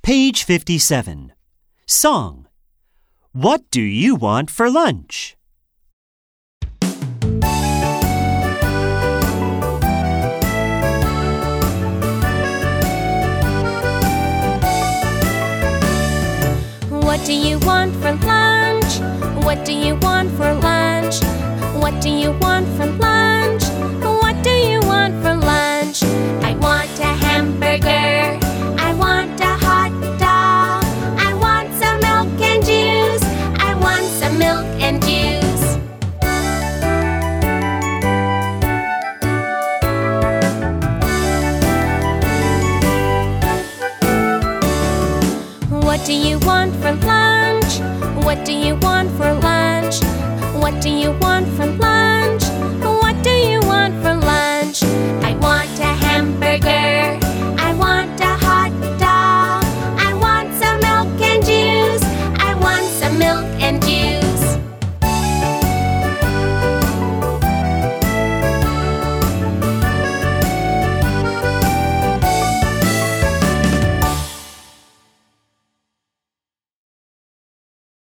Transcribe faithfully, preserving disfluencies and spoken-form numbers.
Page fifty-seven. Song. What do you want for lunch? What do you want for lunch? What do you want for lunch? What do you want for lunch? What do you want for lunch? I want a hamburger. I want a hot dog. I want some milk and juice. I want some milk and juice. What do you want for lunch? What do you want for lunch? What do you want for